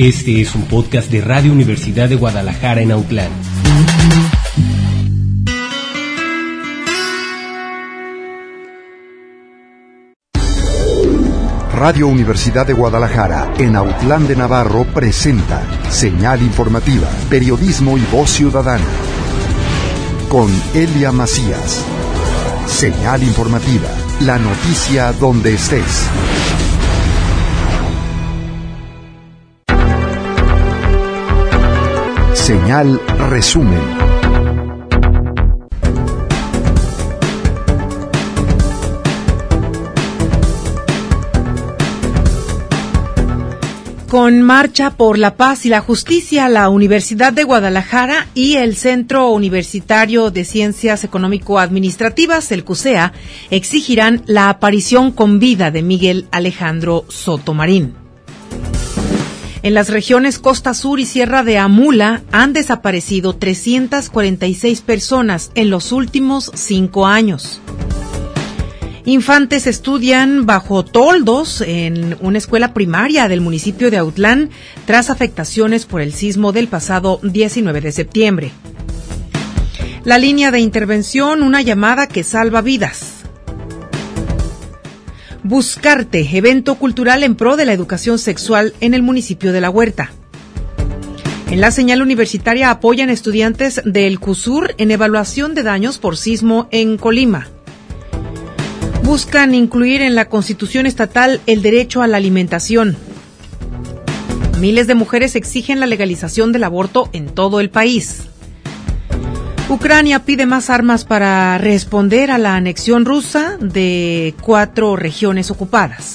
Este es un podcast de Radio Universidad de Guadalajara en Autlán. Radio Universidad de Guadalajara en Autlán de Navarro presenta Señal Informativa, Periodismo y Voz Ciudadana. Con Elia Macías. Señal Informativa, la noticia donde estés. Señal Resumen. Con Marcha por la Paz y la Justicia, la Universidad de Guadalajara y el Centro Universitario de Ciencias Económico-Administrativas, el CUSEA, exigirán la aparición con vida de Miguel Alejandro Soto Marín. En las regiones Costa Sur y Sierra de Amula han desaparecido 346 personas en los últimos 5 años. Infantes estudian bajo toldos en una escuela primaria del municipio de Autlán tras afectaciones por el sismo del pasado 19 de septiembre. La línea de intervención, una llamada que salva vidas. Buscarte, evento cultural en pro de la educación sexual en el municipio de La Huerta. En la señal universitaria apoyan estudiantes del CUSUR en evaluación de daños por sismo en Colima. Buscan incluir en la Constitución estatal el derecho a la alimentación. Miles de mujeres exigen la legalización del aborto en todo el país. Ucrania pide más armas para responder a la anexión rusa de 4 regiones ocupadas.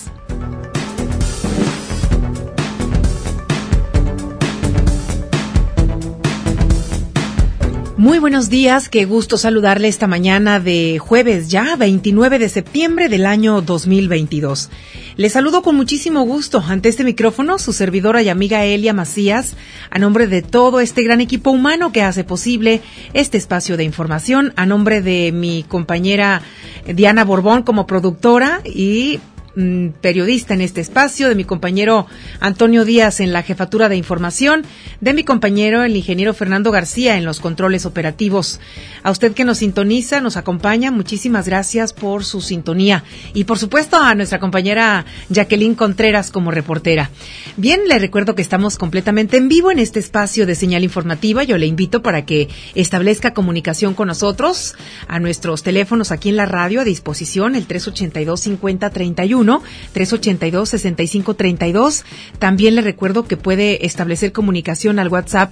Muy buenos días, qué gusto saludarle esta mañana de jueves ya, 29 de septiembre del año 2022. Les saludo con muchísimo gusto ante este micrófono, su servidora y amiga Elia Macías, a nombre de todo este gran equipo humano que hace posible este espacio de información, a nombre de mi compañera Diana Borbón como productora y periodista en este espacio, de mi compañero Antonio Díaz en la jefatura de información, de mi compañero el ingeniero Fernando García en los controles operativos. A usted que nos sintoniza, nos acompaña, muchísimas gracias por su sintonía y por supuesto a nuestra compañera Jacqueline Contreras como reportera. Bien, le recuerdo que estamos completamente en vivo en este espacio de señal informativa. Yo le invito para que establezca comunicación con nosotros a nuestros teléfonos aquí en la radio a disposición, el 382-5031, 382-6532. También le recuerdo que puede establecer comunicación al WhatsApp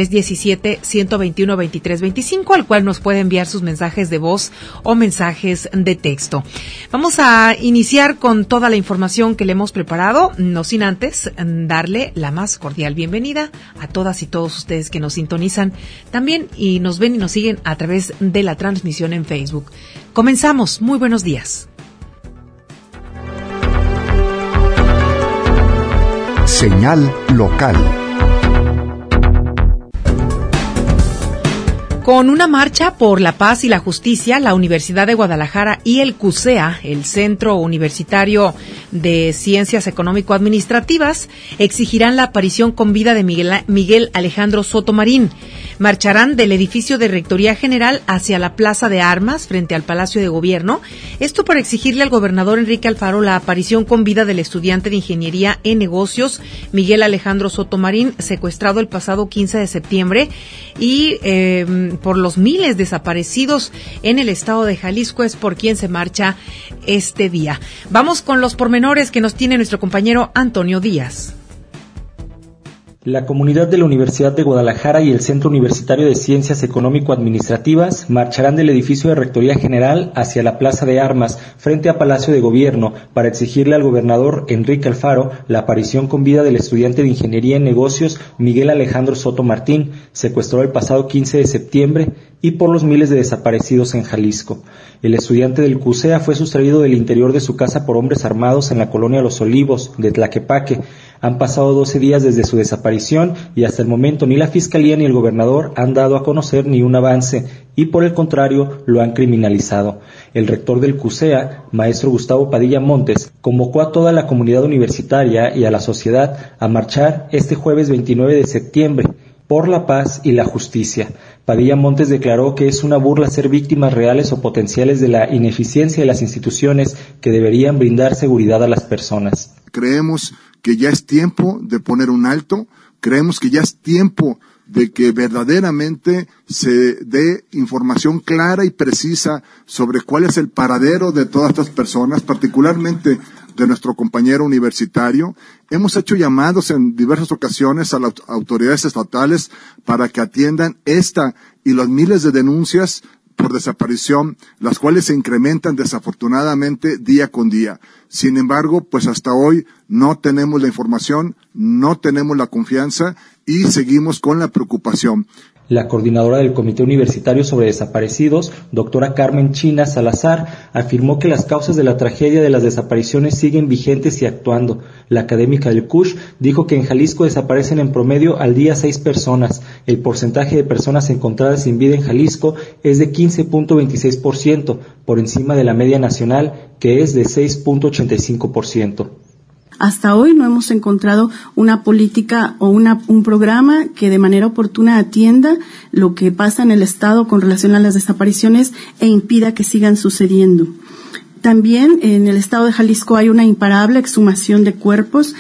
317-121-2325, al cual nos puede enviar sus mensajes de voz o mensajes de texto. Vamos a iniciar con toda la información que le hemos preparado, no sin antes darle la más cordial bienvenida a todas y todos ustedes que nos sintonizan también y nos ven y nos siguen a través de la transmisión en Facebook. Comenzamos, muy buenos días. Señal local. Con una marcha por la paz y la justicia, la Universidad de Guadalajara y el CUSEA, el Centro Universitario de Ciencias Económico-Administrativas, exigirán la aparición con vida de Miguel Alejandro Soto Marín. Marcharán del edificio de Rectoría General hacia la Plaza de Armas, frente al Palacio de Gobierno, esto para exigirle al gobernador Enrique Alfaro la aparición con vida del estudiante de Ingeniería en Negocios, Miguel Alejandro Soto Marín, secuestrado el pasado 15 de septiembre, y por los miles desaparecidos en el estado de Jalisco es por quien se marcha este día. Vamos con los pormenores que nos tiene nuestro compañero Antonio Díaz. La comunidad de la Universidad de Guadalajara y el Centro Universitario de Ciencias Económico-Administrativas marcharán del edificio de Rectoría General hacia la Plaza de Armas, frente a Palacio de Gobierno, para exigirle al gobernador Enrique Alfaro la aparición con vida del estudiante de Ingeniería en Negocios Miguel Alejandro Soto Martín, secuestrado el pasado 15 de septiembre, y por los miles de desaparecidos en Jalisco. El estudiante del CUSEA fue sustraído del interior de su casa por hombres armados en la colonia Los Olivos de Tlaquepaque. Han pasado 12 días desde su desaparición y hasta el momento ni la Fiscalía ni el gobernador han dado a conocer ni un avance y por el contrario lo han criminalizado. El rector del CUSEA, maestro Gustavo Padilla Montes, convocó a toda la comunidad universitaria y a la sociedad a marchar este jueves 29 de septiembre por la paz y la justicia. Padilla Montes declaró que es una burla ser víctimas reales o potenciales de la ineficiencia de las instituciones que deberían brindar seguridad a las personas. Creemos que ya es tiempo de poner un alto, creemos que ya es tiempo de que verdaderamente se dé información clara y precisa sobre cuál es el paradero de todas estas personas, particularmente de nuestro compañero universitario. Hemos hecho llamados en diversas ocasiones a las autoridades estatales para que atiendan esta y las miles de denuncias por desaparición, las cuales se incrementan desafortunadamente día con día. Sin embargo, pues hasta hoy no tenemos la información, no tenemos la confianza y seguimos con la preocupación. La coordinadora del Comité Universitario sobre Desaparecidos, doctora Carmen China Salazar, afirmó que las causas de la tragedia de las desapariciones siguen vigentes y actuando. La académica del CUSH dijo que en Jalisco desaparecen en promedio al día 6 personas. El porcentaje de personas encontradas sin vida en Jalisco es de 15.26%, por encima de la media nacional, que es de 6.85%. Hasta hoy no hemos encontrado una política o un programa que de manera oportuna atienda lo que pasa en el Estado con relación a las desapariciones e impida que sigan sucediendo. También en el Estado de Jalisco hay una imparable exhumación de cuerpos.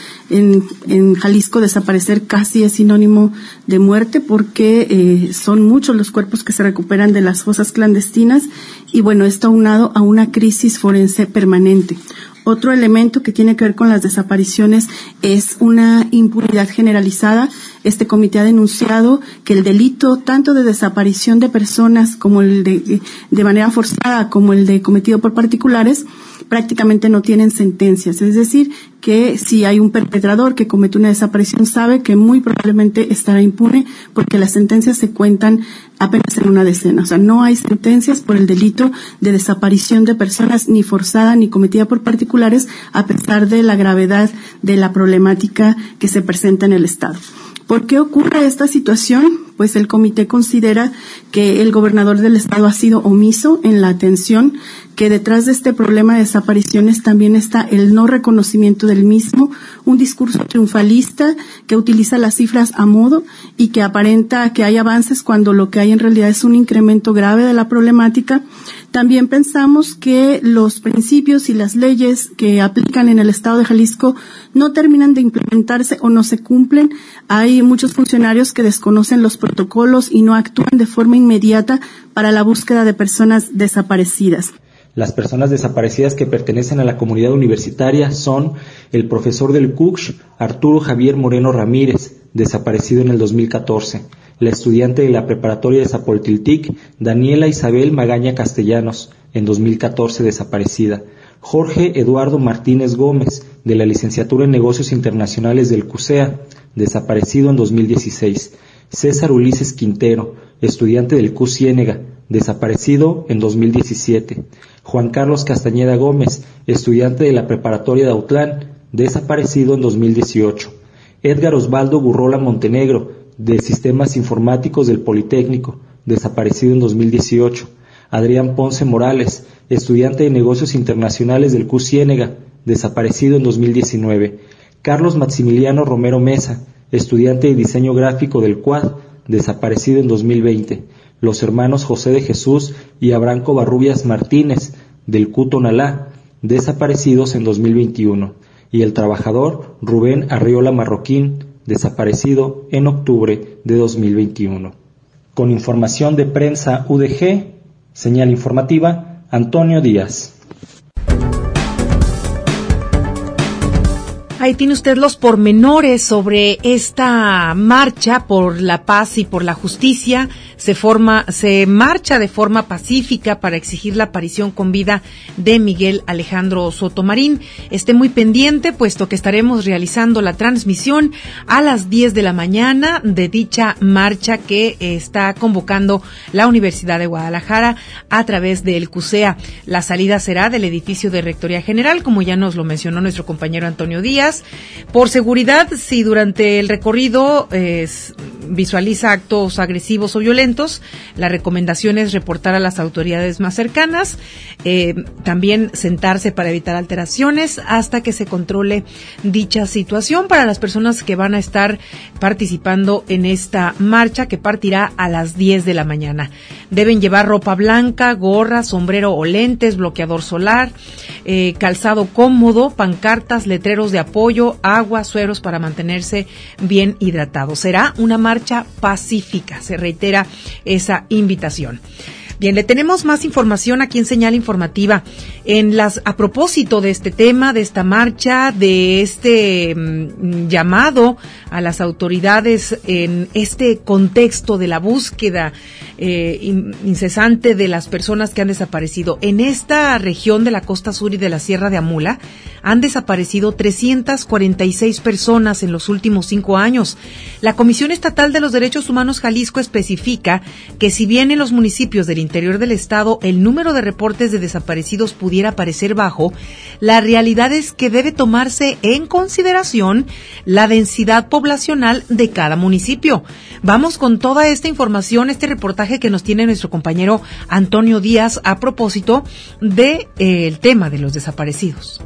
En Jalisco desaparecer casi es sinónimo de muerte porque son muchos los cuerpos que se recuperan de las fosas clandestinas y bueno, esto aunado a una crisis forense permanente. Otro elemento que tiene que ver con las desapariciones es una impunidad generalizada. Este comité ha denunciado que el delito tanto de desaparición de personas como el de manera forzada como el de cometido por particulares prácticamente no tienen sentencias. Es decir, que si hay un perpetrador que comete una desaparición sabe que muy probablemente estará impune porque las sentencias se cuentan apenas en una decena. O sea, no hay sentencias por el delito de desaparición de personas ni forzada ni cometida por particulares a pesar de la gravedad de la problemática que se presenta en el Estado. ¿Por qué ocurre esta situación? Pues el comité considera que el gobernador del Estado ha sido omiso en la atención, que detrás de este problema de desapariciones también está el no reconocimiento del mismo, un discurso triunfalista que utiliza las cifras a modo y que aparenta que hay avances cuando lo que hay en realidad es un incremento grave de la problemática. También pensamos que los principios y las leyes que aplican en el Estado de Jalisco no terminan de implementarse o no se cumplen. Hay muchos funcionarios que desconocen los protocolos y no actúan de forma inmediata para la búsqueda de personas desaparecidas. Las personas desaparecidas que pertenecen a la comunidad universitaria son el profesor del CUCH, Arturo Javier Moreno Ramírez, desaparecido en el 2014, la estudiante de la preparatoria de Zapoltiltic, Daniela Isabel Magaña Castellanos, en 2014 desaparecida, Jorge Eduardo Martínez Gómez, de la licenciatura en Negocios Internacionales del CUSEA, desaparecido en 2016, César Ulises Quintero, estudiante del CU Ciénega, desaparecido en 2017, Juan Carlos Castañeda Gómez, estudiante de la preparatoria de Autlán, desaparecido en 2018, Edgar Osvaldo Gurrola Montenegro, de Sistemas Informáticos del Politécnico, desaparecido en 2018, Adrián Ponce Morales, estudiante de Negocios Internacionales del CU Ciénega, desaparecido en 2019, Carlos Maximiliano Romero Mesa, estudiante de Diseño Gráfico del CUAD, desaparecido en 2020, los hermanos José de Jesús y Abraham Covarrubias Martínez, del CU Tonalá, desaparecidos en 2021, y el trabajador Rubén Arriola Marroquín, desaparecido en octubre de 2021. Con información de prensa UDG, señal informativa, Antonio Díaz. Ahí tiene usted los pormenores sobre esta marcha por la paz y por la justicia. Se marcha de forma pacífica para exigir la aparición con vida de Miguel Alejandro Sotomarín. Esté muy pendiente, puesto que estaremos realizando la transmisión a las 10 de la mañana de dicha marcha que está convocando la Universidad de Guadalajara a través del CUSEA. La salida será del edificio de Rectoría General, como ya nos lo mencionó nuestro compañero Antonio Díaz, días. Por seguridad, si durante el recorrido visualiza actos agresivos o violentos, la recomendación es reportar a las autoridades más cercanas, también sentarse para evitar alteraciones hasta que se controle dicha situación. Para las personas que van a estar participando en esta marcha, que partirá a las 10 de la mañana. Deben llevar ropa blanca, gorra, sombrero o lentes, bloqueador solar, calzado cómodo, pancartas, letreros de apoyo, agua, sueros para mantenerse bien hidratados. Será una marcha pacífica, se reitera esa invitación. Bien, le tenemos más información aquí en Señal Informativa. A propósito de este tema, de esta marcha, de este llamado a las autoridades en este contexto de la búsqueda incesante de las personas que han desaparecido. En esta región de la costa sur y de la Sierra de Amula han desaparecido 346 personas en los últimos 5 años. La Comisión Estatal de los Derechos Humanos Jalisco especifica que si bien en los municipios del interior del estado el número de reportes de desaparecidos pudiera parecer bajo, la realidad es que debe tomarse en consideración la densidad poblacional de cada municipio. Vamos con toda esta información, este reportaje que nos tiene nuestro compañero Antonio Díaz a propósito del tema de los desaparecidos.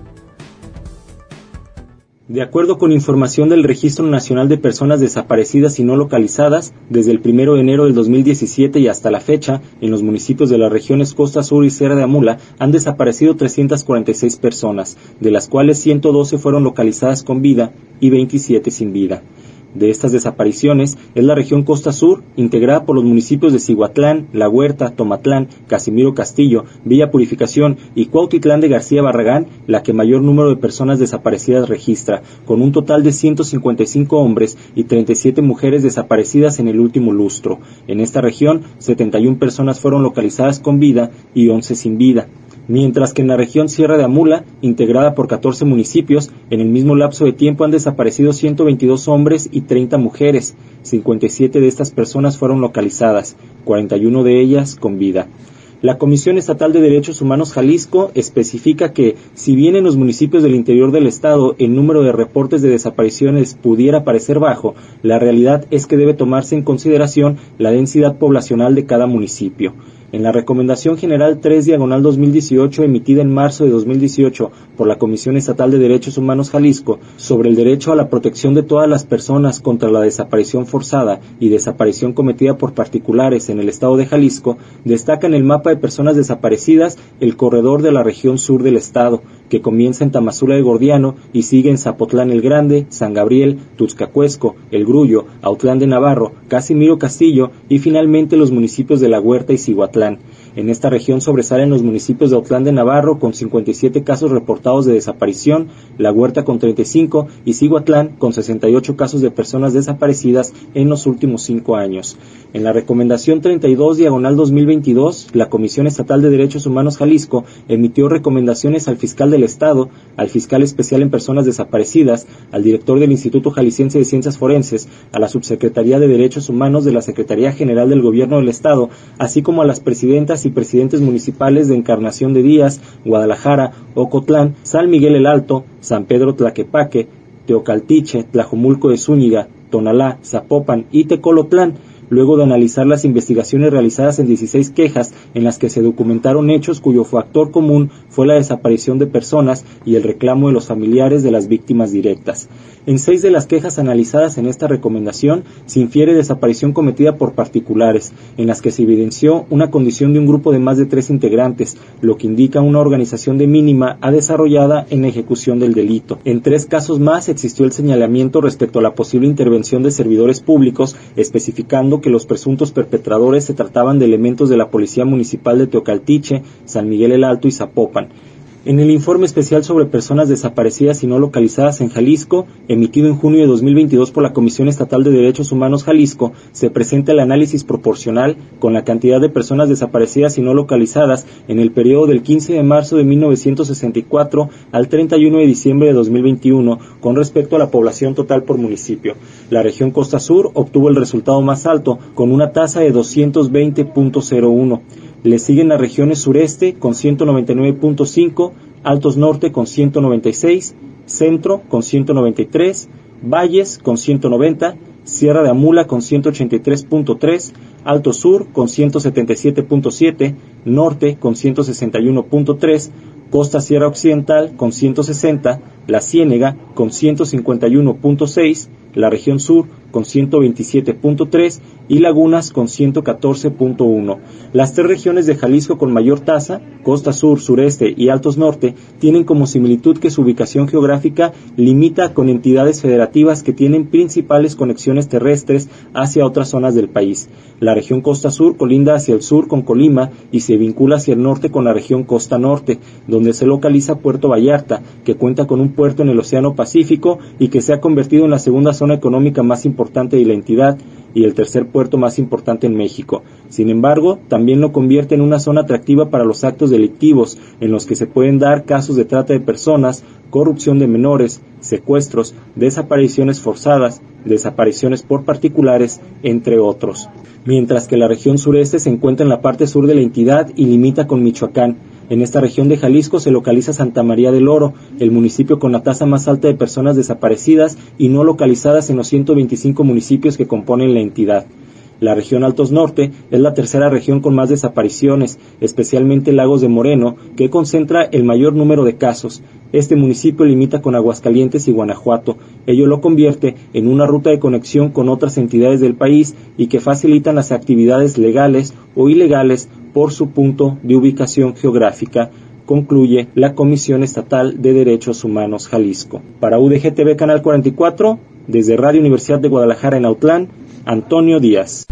De acuerdo con información del Registro Nacional de Personas Desaparecidas y No Localizadas, desde el 1 de enero del 2017 y hasta la fecha, en los municipios de las regiones Costa Sur y Sierra de Amula han desaparecido 346 personas, de las cuales 112 fueron localizadas con vida y 27 sin vida. De estas desapariciones es la región Costa Sur, integrada por los municipios de Cihuatlán, La Huerta, Tomatlán, Casimiro Castillo, Villa Purificación y Cuautitlán de García Barragán, la que mayor número de personas desaparecidas registra, con un total de 155 hombres y 37 mujeres desaparecidas en el último lustro. En esta región, 71 personas fueron localizadas con vida y 11 sin vida. Mientras que en la región Sierra de Amula, integrada por 14 municipios, en el mismo lapso de tiempo han desaparecido 122 hombres y 30 mujeres. 57 de estas personas fueron localizadas, 41 de ellas con vida. La Comisión Estatal de Derechos Humanos Jalisco especifica que, si bien en los municipios del interior del estado el número de reportes de desapariciones pudiera parecer bajo, la realidad es que debe tomarse en consideración la densidad poblacional de cada municipio. En la Recomendación General 3/2018 emitida en marzo de 2018 por la Comisión Estatal de Derechos Humanos Jalisco sobre el derecho a la protección de todas las personas contra la desaparición forzada y desaparición cometida por particulares en el estado de Jalisco, destaca en el mapa de personas desaparecidas el corredor de la región sur del estado, que comienza en Tamazula de Gordiano y sigue en Zapotlán el Grande, San Gabriel, Tuxcacuesco, El Grullo, Autlán de Navarro, Casimiro Castillo y finalmente los municipios de La Huerta y Cihuatlán. En esta región sobresalen los municipios de Autlán de Navarro con 57 casos reportados de desaparición, La Huerta con 35 y Cihuatlán con 68 casos de personas desaparecidas en los últimos 5 años. En la Recomendación 32/2022, la Comisión Estatal de Derechos Humanos Jalisco emitió recomendaciones al fiscal del Estado, al fiscal especial en personas desaparecidas, al director del Instituto Jalisciense de Ciencias Forenses, a la Subsecretaría de Derechos Humanos de la Secretaría General del Gobierno del Estado, así como a las presidentas y presidentes municipales de Encarnación de Díaz, Guadalajara, Ocotlán, San Miguel el Alto, San Pedro Tlaquepaque, Teocaltiche, Tlajomulco de Zúñiga, Tonalá, Zapopan y Tecolotlán, luego de analizar las investigaciones realizadas en 16 quejas en las que se documentaron hechos cuyo factor común fue la desaparición de personas y el reclamo de los familiares de las víctimas directas. En 6 de las quejas analizadas en esta recomendación se infiere desaparición cometida por particulares, en las que se evidenció una condición de un grupo de más de 3 integrantes, lo que indica una organización de mínima desarrollada en la ejecución del delito. En 3 casos más existió el señalamiento respecto a la posible intervención de servidores públicos, especificando que los presuntos perpetradores se trataban de elementos de la Policía Municipal de Teocaltiche, San Miguel el Alto y Zapopan. En el informe especial sobre personas desaparecidas y no localizadas en Jalisco, emitido en junio de 2022 por la Comisión Estatal de Derechos Humanos Jalisco, se presenta el análisis proporcional con la cantidad de personas desaparecidas y no localizadas en el periodo del 15 de marzo de 1964 al 31 de diciembre de 2021 con respecto a la población total por municipio. La región Costa Sur obtuvo el resultado más alto, con una tasa de 220.01. Le siguen las regiones sureste con 199.5, Altos Norte con 196, Centro con 193, Valles con 190, Sierra de Amula con 183.3, Alto Sur con 177.7, Norte con 161.3, Costa Sierra Occidental con 160, La Ciénega con 151.6, la región sur con 127.3 y Lagunas con 114.1. Las tres regiones de Jalisco con mayor tasa, Costa Sur, Sureste y Altos Norte, tienen como similitud que su ubicación geográfica limita con entidades federativas que tienen principales conexiones terrestres hacia otras zonas del país. La región Costa Sur colinda hacia el sur con Colima y se vincula hacia el norte con la región Costa Norte, donde se localiza Puerto Vallarta, que cuenta con un puerto en el Océano Pacífico y que se ha convertido en la segunda zona económica más importante de la entidad y el tercer puerto más importante en México. Sin embargo, también lo convierte en una zona atractiva para los actos delictivos, en los que se pueden dar casos de trata de personas, corrupción de menores, secuestros, desapariciones forzadas, desapariciones por particulares, entre otros. Mientras que la región sureste se encuentra en la parte sur de la entidad y limita con Michoacán. En esta región de Jalisco se localiza Santa María del Oro, el municipio con la tasa más alta de personas desaparecidas y no localizadas en los 125 municipios que componen la entidad. La región Altos Norte es la tercera región con más desapariciones, especialmente Lagos de Moreno, que concentra el mayor número de casos. Este municipio limita con Aguascalientes y Guanajuato. Ello lo convierte en una ruta de conexión con otras entidades del país y que facilitan las actividades legales o ilegales por su punto de ubicación geográfica, concluye la Comisión Estatal de Derechos Humanos Jalisco. Para UDG-TV Canal 44, desde Radio Universidad de Guadalajara en Autlán, Antonio Díaz.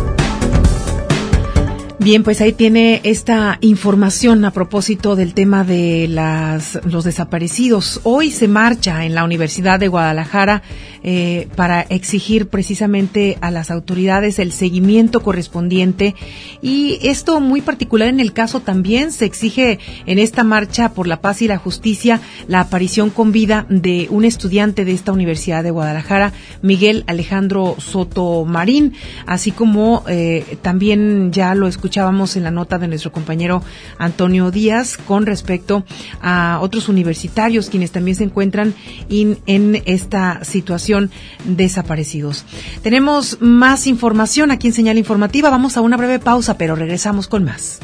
Bien, pues ahí tiene esta información a propósito del tema de los desaparecidos. Hoy se marcha en la Universidad de Guadalajara para exigir precisamente a las autoridades el seguimiento correspondiente, y esto muy particular en el caso también se exige en esta marcha por la paz y la justicia la aparición con vida de un estudiante de esta Universidad de Guadalajara, Miguel Alejandro Soto Marín, así como también ya lo escuchábamos en la nota de nuestro compañero Antonio Díaz con respecto a otros universitarios quienes también se encuentran en esta situación desaparecidos. Tenemos más información aquí en Señal Informativa. Vamos a una breve pausa, pero regresamos con más.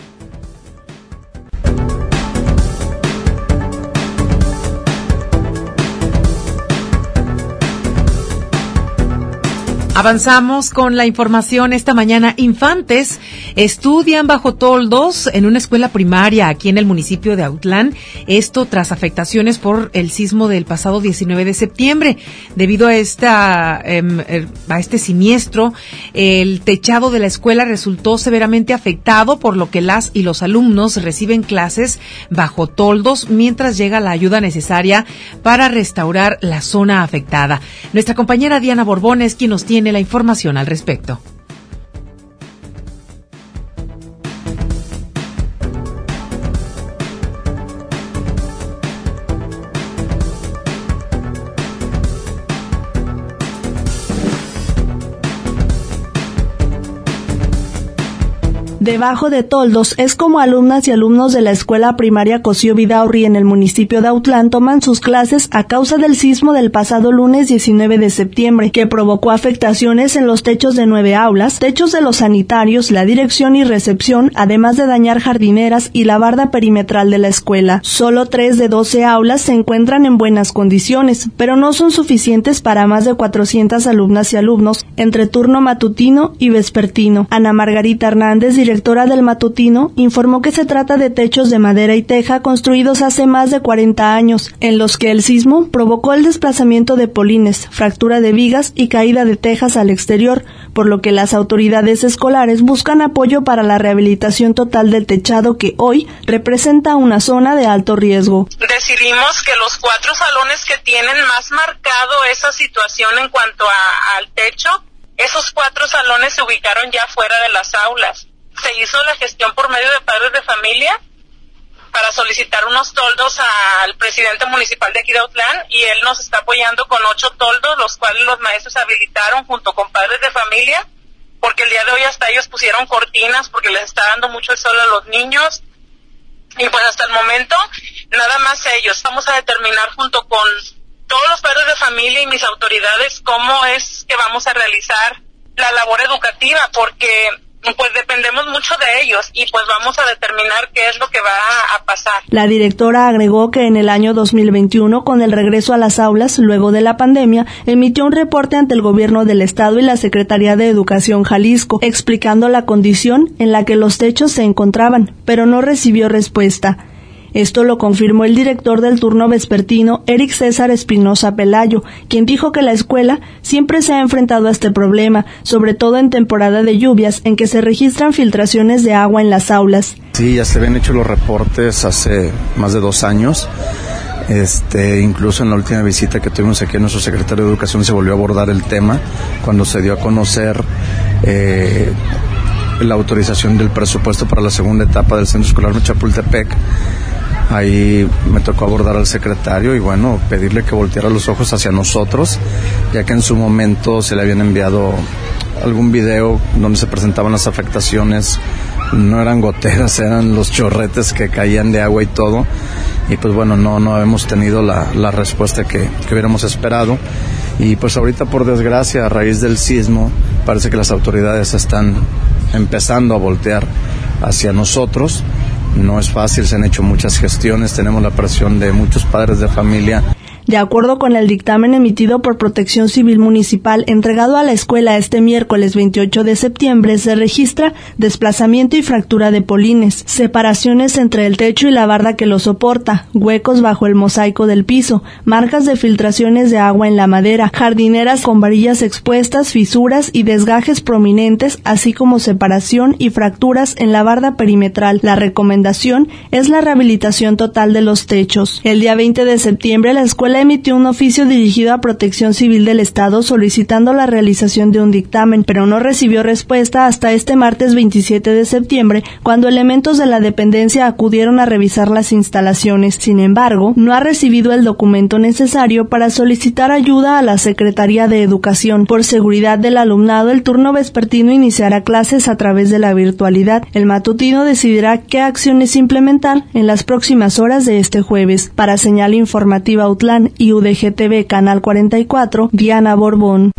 Avanzamos con la información esta mañana. Infantes estudian bajo toldos en una escuela primaria aquí en el municipio de Autlán. Esto tras afectaciones por el sismo del pasado 19 de septiembre. Debido a este siniestro, el techado de la escuela resultó severamente afectado, por lo que las y los alumnos reciben clases bajo toldos mientras llega la ayuda necesaria para restaurar la zona afectada. Nuestra compañera Diana Borbón es quien nos tiene la información al respecto. Debajo de toldos es como alumnas y alumnos de la escuela primaria Cosío Vidaurri en el municipio de Autlán toman sus clases a causa del sismo del pasado lunes 19 de septiembre, que provocó afectaciones en los techos de 9 aulas, techos de los sanitarios, la dirección y recepción, además de dañar jardineras y la barda perimetral de la escuela. Solo 3 de 12 aulas se encuentran en buenas condiciones, pero no son suficientes para más de 400 alumnas y alumnos entre turno matutino y vespertino. Ana Margarita Hernández, directora del matutino, informó que se trata de techos de madera y teja construidos hace más de 40 años, en los que el sismo provocó el desplazamiento de polines, fractura de vigas y caída de tejas al exterior, por lo que las autoridades escolares buscan apoyo para la rehabilitación total del techado, que hoy representa una zona de alto riesgo. Decidimos que los 4 salones que tienen más marcado esa situación en cuanto al techo, esos 4 salones se ubicaron ya fuera de las aulas. Se hizo la gestión por medio de padres de familia para solicitar unos toldos al presidente municipal de aquí de Autlán, y él nos está apoyando con 8 toldos, los cuales los maestros habilitaron junto con padres de familia, porque el día de hoy hasta ellos pusieron cortinas porque les está dando mucho el sol a los niños, y pues hasta el momento nada más ellos. Vamos a determinar junto con todos los padres de familia y mis autoridades cómo es que vamos a realizar la labor educativa, porque pues dependemos mucho de ellos y pues vamos a determinar qué es lo que va a pasar. La directora agregó que en el año 2021, con el regreso a las aulas luego de la pandemia, emitió un reporte ante el gobierno del estado y la Secretaría de Educación Jalisco, explicando la condición en la que los techos se encontraban, pero no recibió respuesta. Esto lo confirmó el director del turno vespertino, Eric César Espinosa Pelayo, quien dijo que la escuela siempre se ha enfrentado a este problema, sobre todo en temporada de lluvias, en que se registran filtraciones de agua en las aulas. Sí, ya se habían hecho los reportes hace más de 2 años. Incluso en la última visita que tuvimos aquí a nuestro secretario de Educación se volvió a abordar el tema cuando se dio a conocer la autorización del presupuesto para la segunda etapa del Centro Escolar Chapultepec. Ahí me tocó abordar al secretario y bueno, pedirle que volteara los ojos hacia nosotros, ya que en su momento se le habían enviado algún video donde se presentaban las afectaciones. No eran goteras, eran los chorretes que caían de agua y todo. Y pues bueno, no hemos tenido la respuesta que hubiéramos esperado. Y pues ahorita, por desgracia, a raíz del sismo, parece que las autoridades están empezando a voltear hacia nosotros. No es fácil, se han hecho muchas gestiones, tenemos la presión de muchos padres de familia. De acuerdo con el dictamen emitido por Protección Civil Municipal entregado a la escuela este miércoles 28 de septiembre, se registra desplazamiento y fractura de polines, separaciones entre el techo y la barda que lo soporta, huecos bajo el mosaico del piso, marcas de filtraciones de agua en la madera, jardineras con varillas expuestas, fisuras y desgajes prominentes, así como separación y fracturas en la barda perimetral. La recomendación es la rehabilitación total de los techos. El día 20 de septiembre la escuela emitió un oficio dirigido a Protección Civil del Estado solicitando la realización de un dictamen, pero no recibió respuesta hasta este martes 27 de septiembre, cuando elementos de la dependencia acudieron a revisar las instalaciones. Sin embargo, no ha recibido el documento necesario para solicitar ayuda a la Secretaría de Educación. Por seguridad del alumnado, el turno vespertino iniciará clases a través de la virtualidad. El matutino decidirá qué acciones implementar en las próximas horas de este jueves. Para Señal Informativa Autlán y UDG-TV Canal 44, Diana Borbón.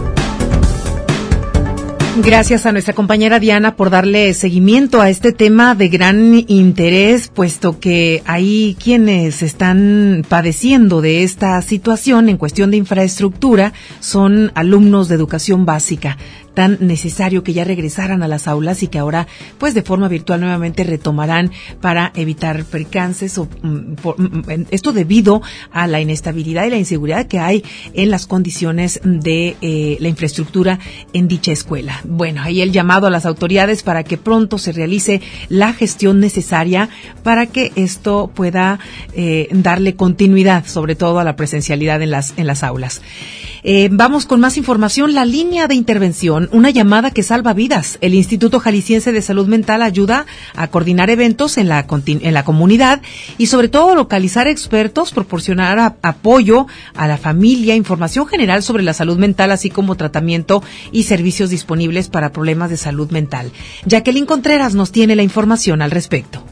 Gracias a nuestra compañera Diana por darle seguimiento a este tema de gran interés, puesto que hay quienes están padeciendo de esta situación en cuestión de infraestructura son alumnos de educación básica. Tan necesario que ya regresaran a las aulas y que ahora pues de forma virtual nuevamente retomarán para evitar percances esto debido a la inestabilidad y la inseguridad que hay en las condiciones de la infraestructura en dicha escuela. Bueno, ahí el llamado a las autoridades para que pronto se realice la gestión necesaria para que esto pueda darle continuidad, sobre todo a la presencialidad en las aulas. Vamos con más información. La línea de intervención, una llamada que salva vidas. El Instituto Jalisciense de Salud Mental ayuda a coordinar eventos en la comunidad y sobre todo localizar expertos, proporcionar apoyo a la familia, información general sobre la salud mental, así como tratamiento y servicios disponibles para problemas de salud mental. Jacqueline Contreras nos tiene la información al respecto.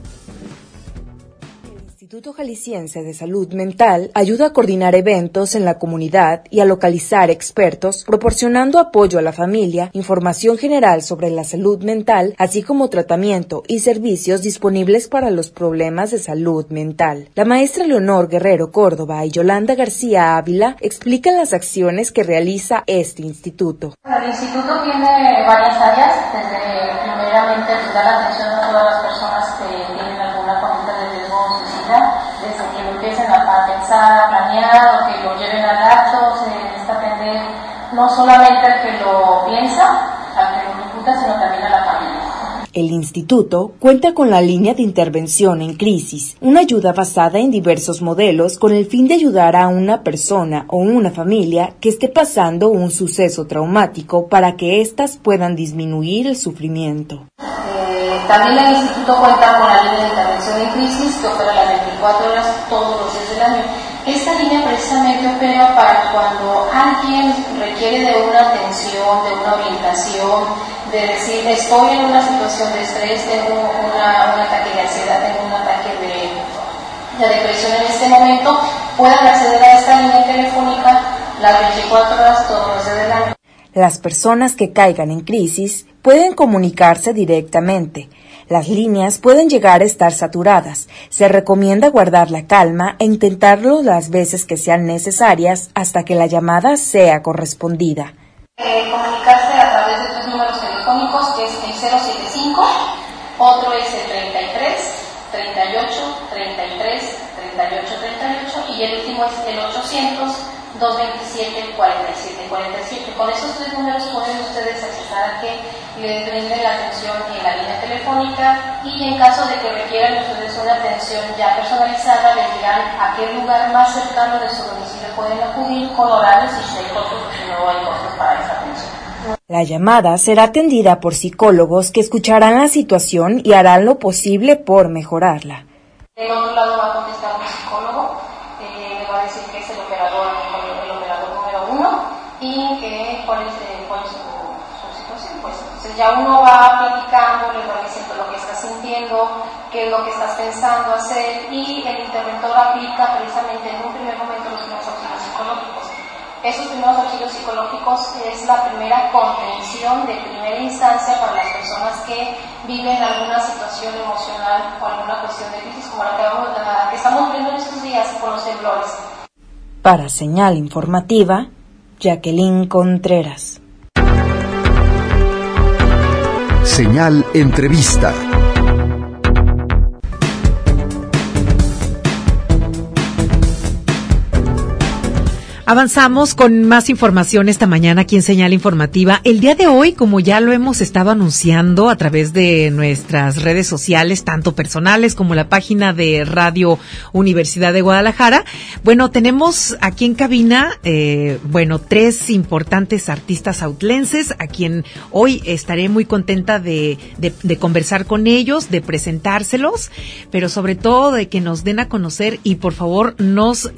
El Instituto Jalisciense de Salud Mental ayuda a coordinar eventos en la comunidad y a localizar expertos, proporcionando apoyo a la familia, información general sobre la salud mental, así como tratamiento y servicios disponibles para los problemas de salud mental. La maestra Leonor Guerrero Córdoba y Yolanda García Ávila explican las acciones que realiza este instituto. El instituto tiene varias áreas, desde primeramente dar atención a todas las personas que tienen alguna conducta de riesgo suicida, desde que lo empiecen a pensar, a planear, o que lo lleven al acto. Se necesita atender no solamente al que lo piensa, al que lo ejecuta, sino también a la familia. El instituto cuenta con la línea de intervención en crisis, una ayuda basada en diversos modelos con el fin de ayudar a una persona o una familia que esté pasando un suceso traumático para que éstas puedan disminuir el sufrimiento. También el instituto cuenta con la línea de intervención en crisis que opera las 24 horas todos los días del año. Esta línea precisamente opera para cuando alguien requiere de una atención, de una orientación, de decir estoy en una situación de estrés, tengo un ataque de ansiedad, tengo un ataque de depresión en este momento, puedan acceder a esta línea telefónica las 24 horas todos los días del año. Las personas que caigan en crisis pueden comunicarse directamente. Las líneas pueden llegar a estar saturadas. Se recomienda guardar la calma e intentarlo las veces que sean necesarias hasta que la llamada sea correspondida. Comunicarse a través de 3 números telefónicos, que es el 075, otro es el 33, 38, 33, 38, 38 y el último es el 800 227 47 47. Con esos 3 números pueden ustedes accesar a que les brinden la atención en la línea telefónica y en caso de que requieran ustedes una atención ya personalizada, les dirán a qué lugar más cercano de su domicilio pueden acudir con horarios y si hay costos o si no hay costos para esa atención. La llamada será atendida por psicólogos que escucharán la situación y harán lo posible por mejorarla. Del otro lado va a contestar un psicólogo, le va a decir que es el operador número 1 y que cuál es su situación. Pues entonces ya uno va platicando, le va diciendo lo que estás sintiendo, qué es lo que estás pensando hacer y el interventor aplica precisamente en un primer momento los primeros auxilios psicológicos. Esos primeros auxilios psicológicos es la primera contención de primera instancia para las personas que viven alguna situación emocional o alguna cuestión de crisis como la que estamos viendo en estos días con los temblores. Para Señal Informativa, Jacqueline Contreras. Señal Entrevista. Avanzamos con más información esta mañana aquí en Señal Informativa. El día de hoy, como ya lo hemos estado anunciando a través de nuestras redes sociales, tanto personales como la página de Radio Universidad de Guadalajara, bueno, tenemos aquí en cabina, 3 importantes artistas autlenses, a quien hoy estaré muy contenta de conversar con ellos, de presentárselos, pero sobre todo de que nos den a conocer y por favor nos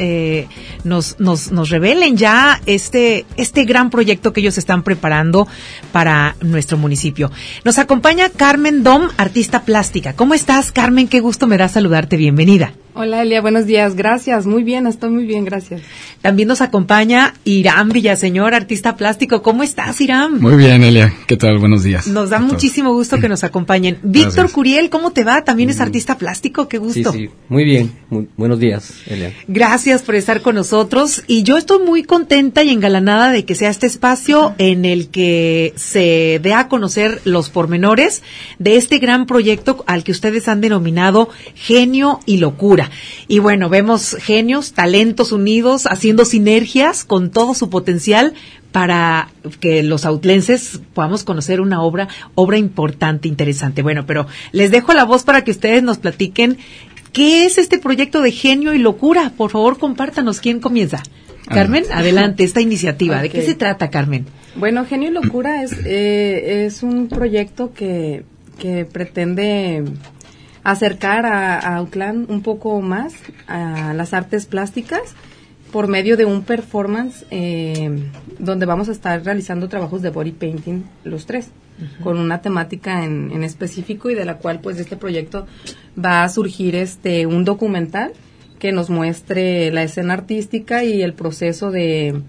revelen ya este gran proyecto que ellos están preparando para nuestro municipio. Nos acompaña Carmen Dom, artista plástica. ¿Cómo estás, Carmen? Qué gusto me da saludarte. Bienvenida. Hola, Elia. Buenos días. Gracias. Muy bien. Estoy muy bien. Gracias. También nos acompaña Irán Villaseñor, artista plástico. ¿Cómo estás, Irán? Muy bien, Elia. ¿Qué tal? Buenos días. Nos da muchísimo gusto que nos acompañen. Víctor Curiel, ¿cómo te va? También es artista plástico. Qué gusto. Sí. Muy bien. Buenos días, Elia. Gracias por estar con nosotros. Y yo estoy muy contenta y engalanada de que sea este espacio en el que se dé a conocer los pormenores de este gran proyecto al que ustedes han denominado Genio y Locura. Y bueno, vemos genios, talentos unidos, haciendo sinergias con todo su potencial para que los autlenses podamos conocer una obra importante, interesante. Bueno, pero les dejo la voz para que ustedes nos platiquen qué es este proyecto de Genio y Locura. Por favor, compártanos. ¿Quién comienza? Carmen, adelante, esta iniciativa. Okay. ¿De qué se trata, Carmen? Bueno, Genio y Locura es un proyecto que pretende acercar a Autlán un poco más a las artes plásticas por medio de un performance donde vamos a estar realizando trabajos de body painting los 3, con una temática en específico y de la cual pues este proyecto va a surgir un documental que nos muestre la escena artística y el proceso del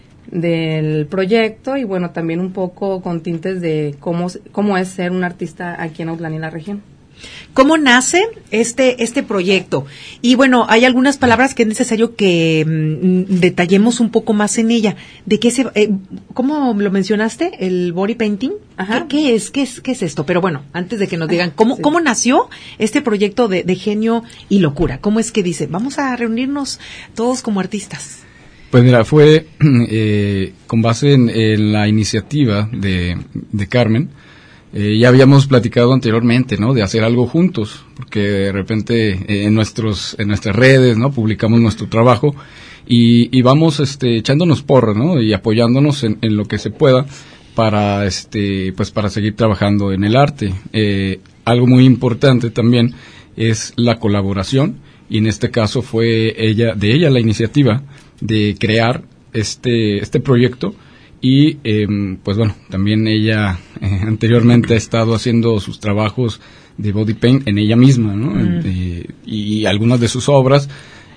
proyecto y bueno, también un poco con tintes de cómo es ser un artista aquí en Autlán y la región. ¿Cómo nace este proyecto? Y bueno, hay algunas palabras que es necesario que detallemos un poco más en ella. ¿De qué cómo lo mencionaste? ¿El body painting? Ajá. ¿Qué es esto? Pero bueno, antes de que nos digan, ¿cómo nació este proyecto de Genio y Locura? ¿Cómo es que dice, vamos a reunirnos todos como artistas? Pues mira, fue con base en la iniciativa de Carmen. Ya habíamos platicado anteriormente, ¿no? De hacer algo juntos, porque de repente en nuestras redes, ¿no? Publicamos nuestro trabajo y vamos echándonos porras, ¿no? Y apoyándonos en lo que se pueda para para seguir trabajando en el arte. Algo muy importante también es la colaboración y en este caso fue de ella la iniciativa de crear este proyecto. Y, pues bueno, también ella anteriormente ha estado haciendo sus trabajos de body paint en ella misma, ¿no? Y algunas de sus obras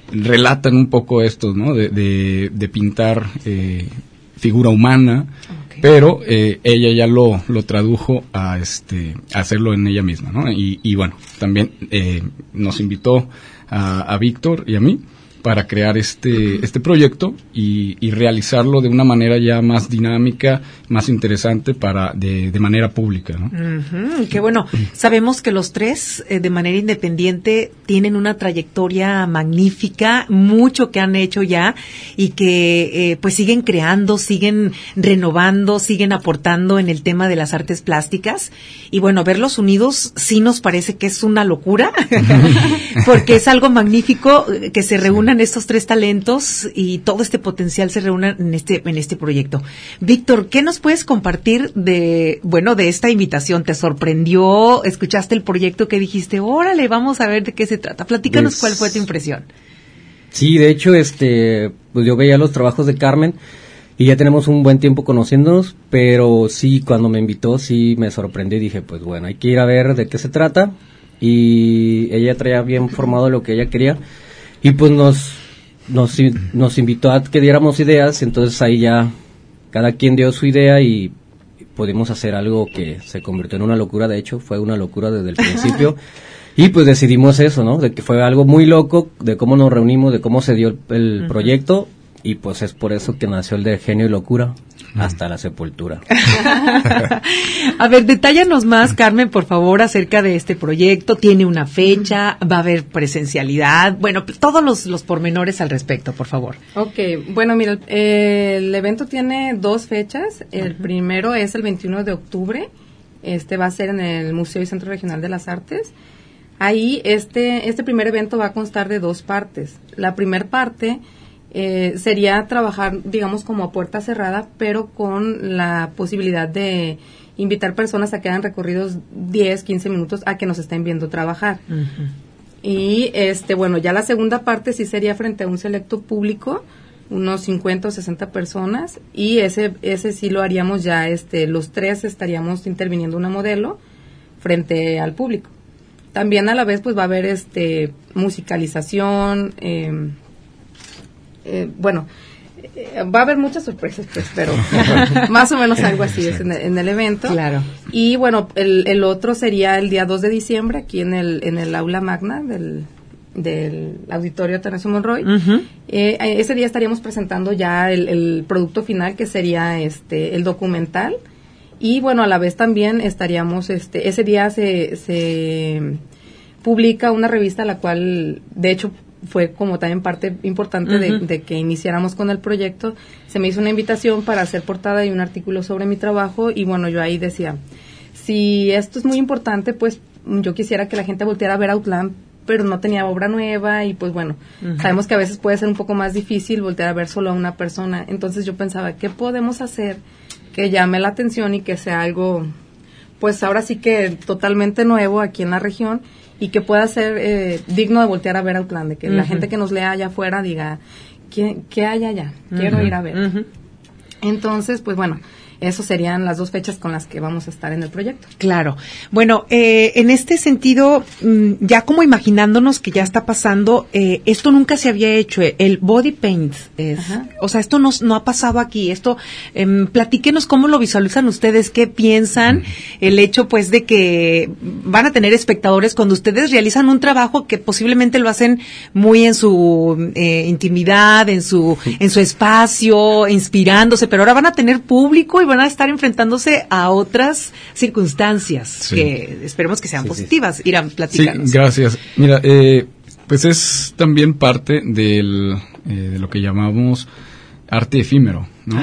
relatan un poco esto, ¿no? De pintar figura humana, pero ella ya lo tradujo a hacerlo en ella misma, ¿no? Y bueno, también nos invitó a Víctor y a mí para crear este proyecto y realizarlo de una manera ya más dinámica, más interesante de manera pública, ¿no? Uh-huh, qué bueno. Sabemos que los tres, de manera independiente, tienen una trayectoria magnífica, mucho que han hecho ya y que pues siguen creando, siguen renovando, siguen aportando en el tema de las artes plásticas. Y bueno, verlos unidos sí nos parece que es una locura, porque es algo magnífico que se reúnan estos tres talentos y todo este potencial se reúna en este proyecto. Víctor, ¿qué nos puedes compartir de esta invitación? ¿Te sorprendió? ¿Escuchaste el proyecto que dijiste, órale, vamos a ver de qué se trata? Platícanos cuál fue tu impresión. Sí, de hecho, pues yo veía los trabajos de Carmen y ya tenemos un buen tiempo conociéndonos, pero sí, cuando me invitó, sí me sorprendió y dije, pues bueno, hay que ir a ver de qué se trata. Y ella traía bien formado lo que ella quería y pues nos invitó a que diéramos ideas, entonces ahí ya cada quien dio su idea y pudimos hacer algo que se convirtió en una locura. De hecho, fue una locura desde el principio. Y pues decidimos eso, ¿no? De que fue algo muy loco, de cómo nos reunimos, de cómo se dio el proyecto. Y pues es por eso que nació el de Genio y Locura, hasta la sepultura. A ver, detállanos más, Carmen, por favor, acerca de este proyecto. ¿Tiene una fecha? ¿Va a haber presencialidad? Bueno, todos los pormenores al respecto, por favor. Ok, bueno, mira, el evento tiene 2 fechas. El primero es el 21 de octubre. Va a ser en el Museo y Centro Regional de las Artes. Ahí, este primer evento va a constar de 2 partes. La primera parte sería trabajar, digamos, como a puerta cerrada, pero con la posibilidad de invitar personas a que hagan recorridos 10, 15 minutos a que nos estén viendo trabajar. Uh-huh. Y, bueno, ya la segunda parte sí sería frente a un selecto público, unos 50 o 60 personas, y ese sí lo haríamos ya, los 3 estaríamos interviniendo una modelo frente al público. También a la vez, pues, va a haber, musicalización, va a haber muchas sorpresas, pues, pero más o menos algo así es en el evento. Claro. Y bueno, el otro sería el día 2 de diciembre aquí en el aula magna del Auditorio Tanacio Monroy. Uh-huh. Ese día estaríamos presentando ya el producto final, que sería el documental. Y bueno, a la vez también estaríamos, ese día se publica una revista, la cual, de hecho, fue como también parte importante de que iniciáramos con el proyecto. Se me hizo una invitación para hacer portada y un artículo sobre mi trabajo, y bueno, yo ahí decía, si esto es muy importante, pues yo quisiera que la gente volteara a ver Outland, pero no tenía obra nueva, y pues bueno, sabemos que a veces puede ser un poco más difícil voltear a ver solo a una persona. Entonces yo pensaba, ¿qué podemos hacer que llame la atención y que sea algo, pues ahora sí que totalmente nuevo aquí en la región, y que pueda ser digno de voltear a ver Outland, de que la gente que nos lea allá afuera diga, ¿qué hay allá? Quiero ir a ver. Entonces, pues bueno, esas serían las 2 fechas con las que vamos a estar en el proyecto. Claro. Bueno, en este sentido, ya como imaginándonos que ya está pasando, esto nunca se había hecho, el body paint. O sea, esto no ha pasado aquí. Esto, platíquenos cómo lo visualizan ustedes, qué piensan, el hecho pues de que van a tener espectadores cuando ustedes realizan un trabajo que posiblemente lo hacen muy en su intimidad, en su espacio, inspirándose, pero ahora van a tener público y van a estar enfrentándose a otras circunstancias que esperemos que sean positivas. Irán, platícanos. Sí, gracias. Mira, pues es también parte de lo que llamamos arte efímero, ¿no?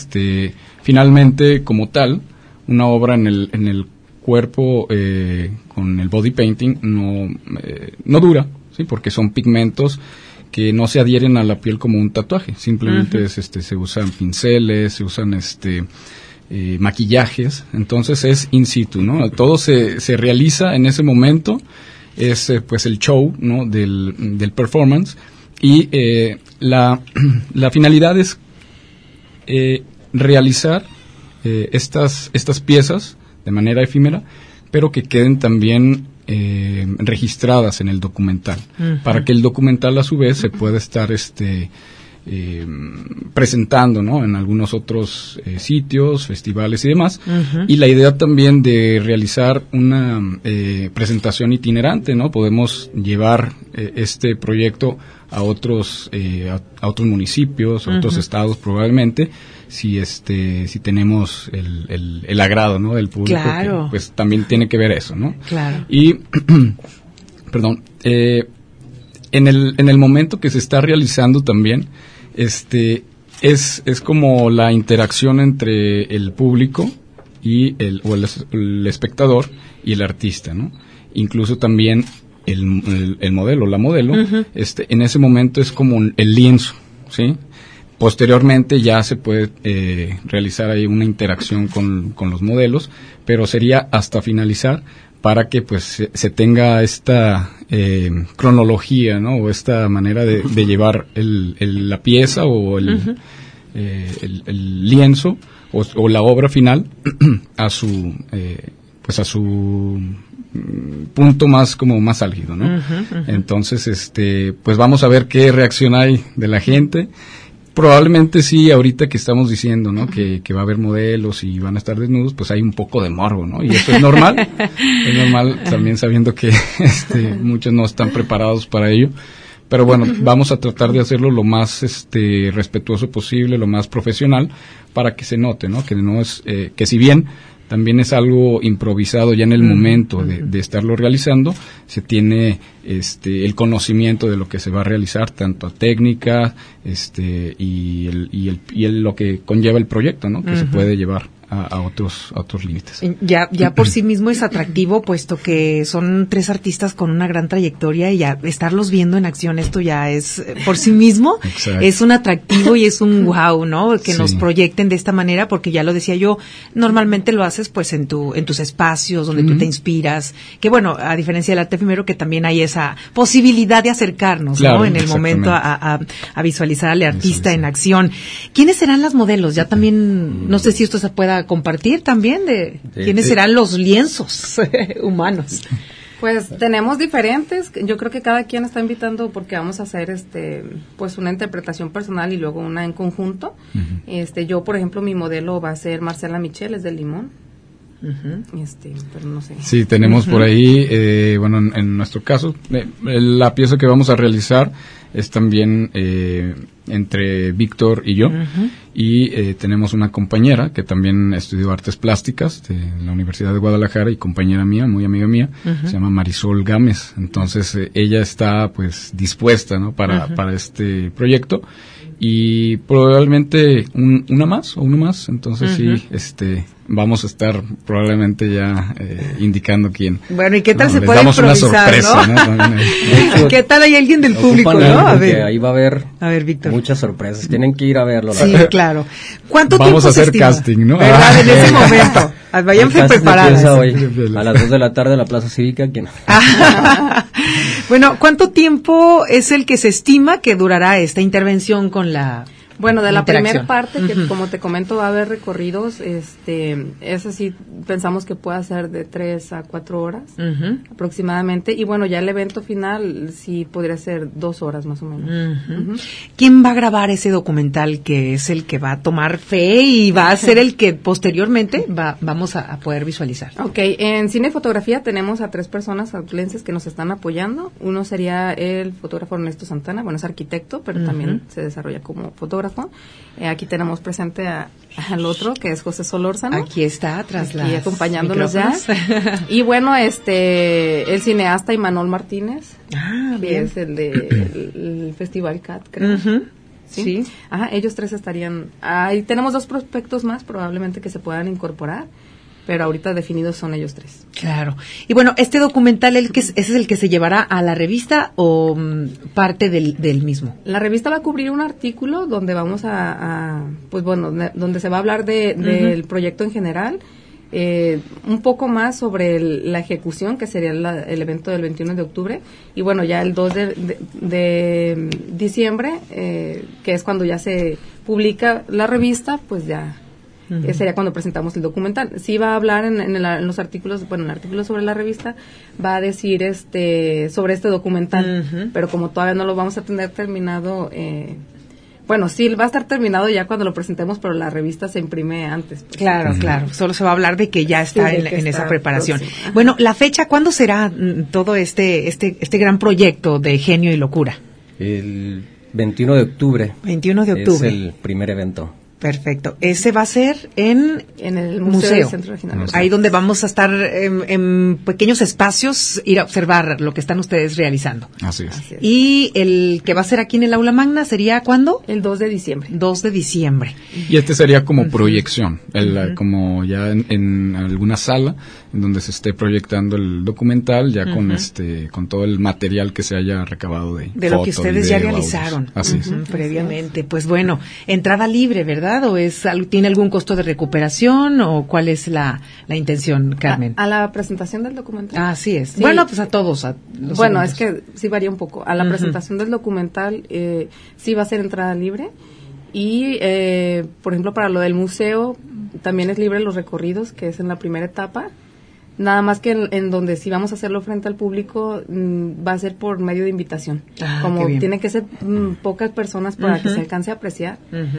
Finalmente, como tal, una obra en el cuerpo con el body painting no dura, ¿sí? Porque son pigmentos que no se adhieren a la piel como un tatuaje, simplemente se usan pinceles, se usan maquillajes, entonces es in situ, ¿no? Todo se realiza en ese momento, es pues el show, ¿no? del performance, y la finalidad es realizar estas piezas de manera efímera, pero que queden también registradas en el documental, para que el documental a su vez se pueda estar presentando, ¿no?, en algunos otros sitios, festivales y demás. Y la idea también de realizar una presentación itinerante, ¿no? Podemos llevar este proyecto a otros municipios, a otros estados probablemente, si tenemos el agrado, ¿no?, del público. Claro. Que, pues también tiene que ver eso, ¿no? Claro. Y perdón, en el momento que se está realizando también, es como la interacción entre el público y el espectador y el artista, ¿no? Incluso también el modelo, la modelo, en ese momento es como el lienzo, ¿sí? Posteriormente ya se puede realizar ahí una interacción con los modelos, pero sería hasta finalizar para que pues se tenga esta cronología, ¿no?, o esta manera de llevar la pieza o el lienzo o la obra final a su punto más álgido, ¿no? Entonces, pues vamos a ver qué reacción hay de la gente. Probablemente sí, ahorita que estamos diciendo, ¿no?, que va a haber modelos y van a estar desnudos, pues hay un poco de morbo, ¿no? Y eso es normal, es normal también sabiendo que muchos no están preparados para ello. Pero bueno, vamos a tratar de hacerlo lo más respetuoso posible, lo más profesional, para que se note, ¿no?, que no es que si bien también es algo improvisado ya en el momento de estarlo realizando, se tiene el conocimiento de lo que se va a realizar, tanto técnica y lo que conlleva el proyecto, ¿no?, que se puede llevar a otros límites. Ya por sí mismo es atractivo, puesto que son 3 artistas con una gran trayectoria, y ya estarlos viendo en acción, esto ya es por sí mismo es un atractivo y es un wow, ¿no?, que nos proyecten de esta manera, porque ya lo decía yo, normalmente lo haces pues en tus espacios donde tú te inspiras, que bueno, a diferencia del arte efímero, que también hay esa posibilidad de acercarnos, claro, ¿no?, en el momento a visualizar al artista en acción. ¿Quiénes serán las modelos? Ya también, no sé si esto se pueda compartir también de quiénes serán los lienzos humanos. Pues tenemos diferentes, yo creo que cada quien está invitando, porque vamos a hacer pues una interpretación personal y luego una en conjunto. Yo, por ejemplo, mi modelo va a ser Marcela Michel, es del Limón. Pero no sé. Sí, tenemos por ahí, bueno, en nuestro caso, la pieza que vamos a realizar es también entre Víctor y yo, y tenemos una compañera que también estudió artes plásticas en la Universidad de Guadalajara, y compañera mía, muy amiga mía, se llama Marisol Gámez. Entonces ella está pues dispuesta, ¿no?, para este proyecto, y probablemente uno más. Entonces sí, vamos a estar probablemente ya indicando quién. Bueno, ¿y qué tal se puede improvisar, una sorpresa, ¿no? ¿Qué tal hay alguien del público, no? A ver, ahí va a haber Víctor, muchas sorpresas. Tienen que ir a verlo. Sí, claro. ¿Cuánto vamos tiempo a hacer se estima? Casting, ¿no? ¿Verdad? En ese momento. Vayan preparadas. Hoy, a las 2 de la tarde en la Plaza Cívica. Bueno, ¿cuánto tiempo es el que se estima que durará esta intervención con la... Bueno, de la primera parte, que como te comento va a haber recorridos, eso sí pensamos que puede ser de 3 a 4 horas aproximadamente, y bueno, ya el evento final sí podría ser 2 horas más o menos. ¿Quién va a grabar ese documental, que es el que va a tomar fe y va a ser el que posteriormente vamos a poder visualizar? Ok, en cine y fotografía tenemos a 3 personas autlenses que nos están apoyando. Uno sería el fotógrafo Ernesto Santana, bueno, es arquitecto, pero también se desarrolla como fotógrafo. Aquí tenemos presente al otro, que es José Solórzano. Aquí está, tras aquí acompañándonos ya. Y bueno, el cineasta Imanol Martínez, que es el del Festival CAT, creo. ¿Sí? Ajá, ellos 3 estarían. Ahí tenemos 2 prospectos más, probablemente, que se puedan incorporar, pero ahorita definidos son ellos 3. Claro. Y bueno, ¿este documental ese es el que se llevará a la revista o parte del mismo? La revista va a cubrir un artículo donde vamos pues bueno, donde se va a hablar del proyecto en general, un poco más sobre la ejecución, que sería el evento del 21 de octubre, y bueno, ya el 2 de diciembre, que es cuando ya se publica la revista, pues ya Sería cuando presentamos el documental. Sí va a hablar en los artículos, bueno, en el artículo sobre la revista, va a decir sobre este documental, pero como todavía no lo vamos a tener terminado, bueno, sí, va a estar terminado ya cuando lo presentemos, pero la revista se imprime antes. Pues. Claro, claro. Solo se va a hablar de que ya está en esa preparación. Bueno, la fecha, ¿cuándo será todo este gran proyecto de Genio y Locura? El 21 de octubre. 21 de octubre. Es el primer evento. Perfecto. Ese va a ser en el Museo del Centro Regional. Ahí donde vamos a estar en pequeños espacios, ir a observar lo que están ustedes realizando. Así es. Y el que va a ser aquí en el Aula Magna sería ¿cuándo? El 2 de diciembre. 2 de diciembre. Y sería como proyección, como ya en alguna sala en donde se esté proyectando el documental, ya con todo el material que se haya recabado de lo que ustedes ya realizaron. Así es. Previamente. Pues bueno, entrada libre, ¿verdad? ¿O tiene algún costo de recuperación o cuál es la intención, Carmen? A la presentación del documental. Así es. Sí. Bueno, pues a todos. Bueno, es que sí varía un poco. A la presentación del documental sí va a ser entrada libre y, por ejemplo, para lo del museo también es libre los recorridos, que es en la primera etapa. Nada más que en donde sí vamos a hacerlo frente al público va a ser por medio de invitación. Como tiene que ser pocas personas para que se alcance a apreciar,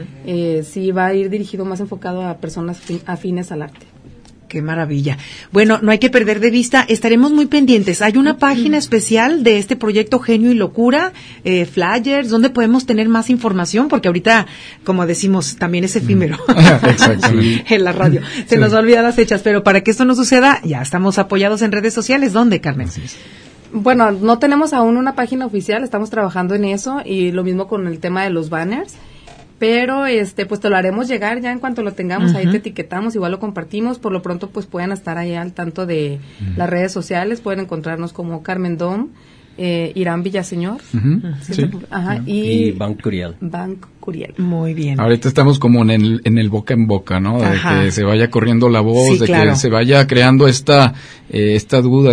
sí va a ir dirigido más enfocado a personas afines al arte. Qué maravilla. Bueno, no hay que perder de vista, estaremos muy pendientes. Hay una página especial de este proyecto Genio y Locura, flyers, ¿dónde podemos tener más información? Porque ahorita, como decimos, también es efímero en la radio. Se nos olvidan las fechas, pero para que esto no suceda, ya estamos apoyados en redes sociales. ¿Dónde, Carmen? Bueno, no tenemos aún una página oficial, estamos trabajando en eso y lo mismo con el tema de los banners. Pero pues te lo haremos llegar ya en cuanto lo tengamos, ahí te etiquetamos, igual lo compartimos, por lo pronto pues pueden estar ahí al tanto de las redes sociales, pueden encontrarnos como Carmen Dom, Irán Villaseñor, y Banc Curiel. Muy bien. Ahorita estamos como en el boca en boca, ¿no? De que se vaya corriendo la voz, que se vaya creando esta duda,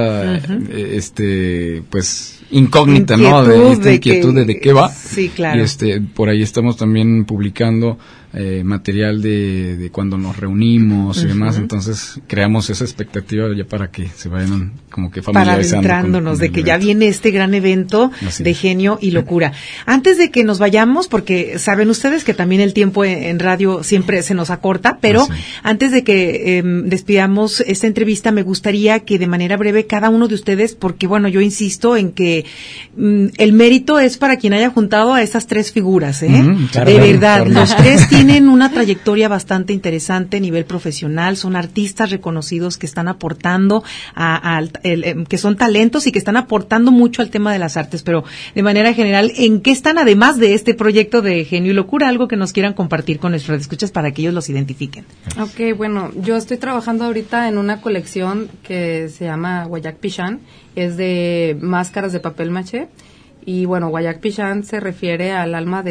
pues incógnita, ¿no? De inquietud de qué va. Sí, claro. Y por ahí estamos también publicando material de cuando nos reunimos y demás, entonces creamos esa expectativa ya para que se vayan como que familiarizando. Para adentrándonos de que ya viene este gran evento de Genio y Locura. Antes de que nos vayamos, porque saben ustedes que también el tiempo en radio siempre se nos acorta, pero antes de que despidamos esta entrevista, me gustaría que de manera breve cada uno de ustedes, porque bueno, yo insisto en que el mérito es para quien haya juntado a esas tres figuras, de verdad, los tres tienen una trayectoria bastante interesante a nivel profesional, son artistas reconocidos que están aportando, que son talentos y que están aportando mucho al tema de las artes, pero de manera general, ¿en qué están además de este proyecto de Genio y Locura? Algo que nos quieran compartir con nuestros escuchas para que ellos los identifiquen. Ok, bueno, yo estoy trabajando ahorita en una colección que se llama Guayac Pichán, es de máscaras de papel maché. Y bueno, Guayac Pichán se refiere al alma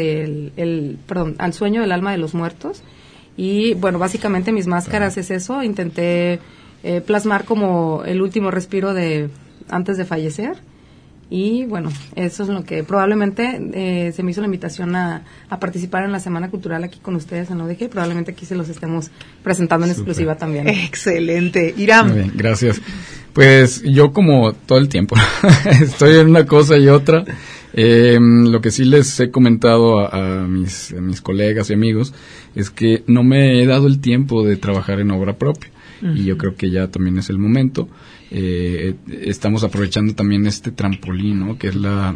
al sueño del alma de los muertos. Y bueno, básicamente mis máscaras es eso. Intenté plasmar como el último respiro antes de fallecer. Y bueno, eso es lo que probablemente se me hizo la invitación a participar en la Semana Cultural aquí con ustedes en ODG. Probablemente aquí se los estemos presentando en exclusiva también. Excelente. Irán. Muy bien, gracias. Pues yo como todo el tiempo estoy en una cosa y otra. Lo que sí les he comentado a mis colegas y amigos es que no me he dado el tiempo de trabajar en obra propia. Y yo creo que ya también es el momento. Estamos aprovechando también este trampolín, ¿no? Que es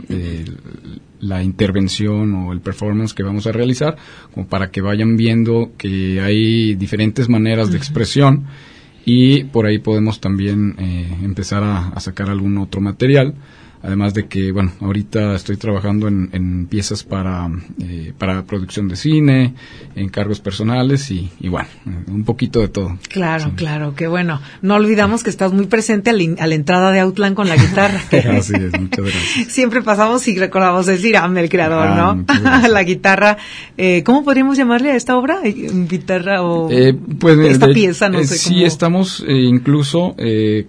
la intervención o el performance que vamos a realizar, como para que vayan viendo que hay diferentes maneras de expresión y por ahí podemos también empezar a sacar algún otro material. Además de que, bueno, ahorita estoy trabajando en piezas para producción de cine, encargos personales y bueno, un poquito de todo. Claro, claro, que bueno. No olvidamos que estás muy presente a la entrada de Outland con la guitarra. Así es, muchas gracias. Siempre pasamos y recordamos el Irán, el creador, ¿no? La guitarra. ¿Cómo podríamos llamarle a esta obra? ¿Guitarra o pues, esta pieza? No sé sí, estamos incluso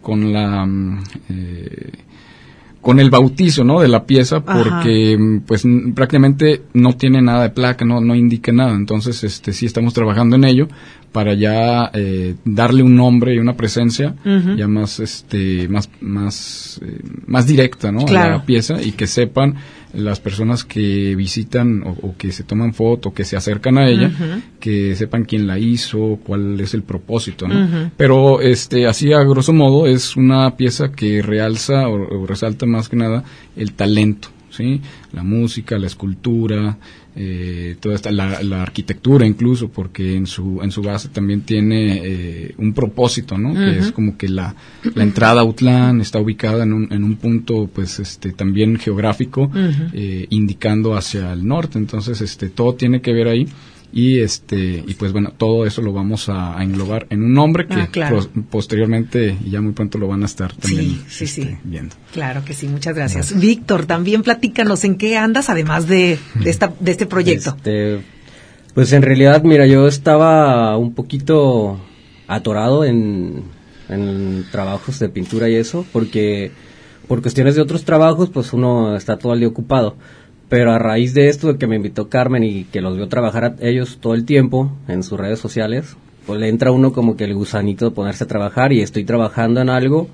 con el bautizo, ¿no? De la pieza, porque pues prácticamente no tiene nada de placa, no indica nada. Entonces, sí estamos trabajando en ello para ya darle un nombre y una presencia ya más más directa, ¿no? Claro. A la pieza, y que sepan las personas que visitan o que se toman foto, que se acercan a ella, que sepan quién la hizo, cuál es el propósito, ¿no? Pero así a grosso modo es una pieza que realza o resalta más que nada el talento, ¿sí? La música, la escultura, toda esta, la arquitectura incluso, porque en su base también tiene un propósito, ¿no? Que es como que la entrada a Autlán está ubicada en un punto, pues, también geográfico, indicando hacia el norte. Entonces, todo tiene que ver ahí. Y pues bueno, todo eso lo vamos a englobar en un nombre que posteriormente y ya muy pronto lo van a estar también viendo. Claro que sí, muchas gracias. Víctor, también platícanos en qué andas además de este proyecto. Pues en realidad, mira, yo estaba un poquito atorado en trabajos de pintura y eso, porque por cuestiones de otros trabajos pues uno está todo el día ocupado. Pero a raíz de esto, de que me invitó Carmen y que los vio trabajar a ellos todo el tiempo en sus redes sociales, pues le entra uno como que el gusanito de ponerse a trabajar, y estoy trabajando en algo.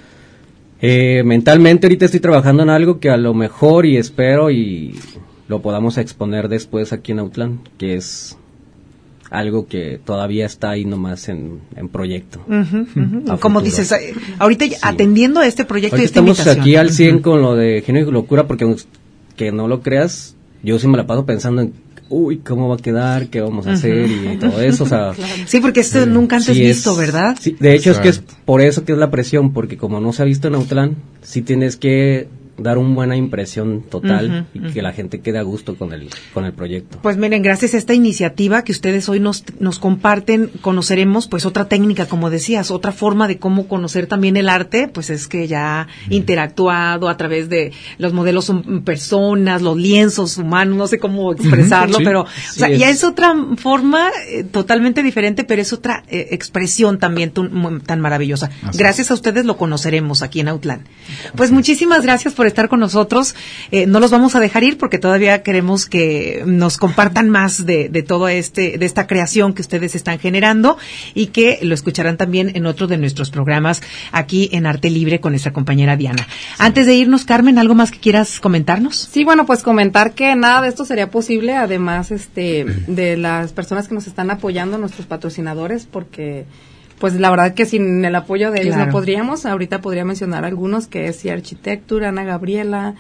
Mentalmente ahorita estoy trabajando en algo que a lo mejor y espero y lo podamos exponer después aquí en Autlán, que es algo que todavía está ahí nomás en proyecto. Como dices, ahorita atendiendo a este proyecto y esta estamos invitación. Aquí al 100 con lo de Genio y Locura, porque que no lo creas, yo sí me la paso pensando en cómo va a quedar, qué vamos a hacer y todo eso, o sea, sí, porque esto nunca antes visto, ¿verdad? Sí, de hecho es que es por eso que es la presión, porque como no se ha visto en Autlán, sí tienes que dar una buena impresión total y que la gente quede a gusto con el proyecto. Pues miren, gracias a esta iniciativa que ustedes hoy nos comparten, conoceremos pues otra técnica, como decías, otra forma de cómo conocer también el arte, pues es que ya interactuado a través de los modelos son personas, los lienzos humanos, no sé cómo expresarlo, pero ya es otra forma totalmente diferente, pero es otra expresión también tan maravillosa. Gracias a ustedes lo conoceremos aquí en Autlán. Pues muchísimas gracias por estar con nosotros. No los vamos a dejar ir porque todavía queremos que nos compartan más de todo de esta creación que ustedes están generando, y que lo escucharán también en otro de nuestros programas aquí en Arte Libre con nuestra compañera Diana. Antes de irnos, Carmen, ¿algo más que quieras comentarnos? Sí, bueno, pues comentar que nada de esto sería posible, además de las personas que nos están apoyando, nuestros patrocinadores, porque pues la verdad que sin el apoyo de ellos no podríamos. Ahorita podría mencionar algunos, que es Architecture, Ana Gabriela,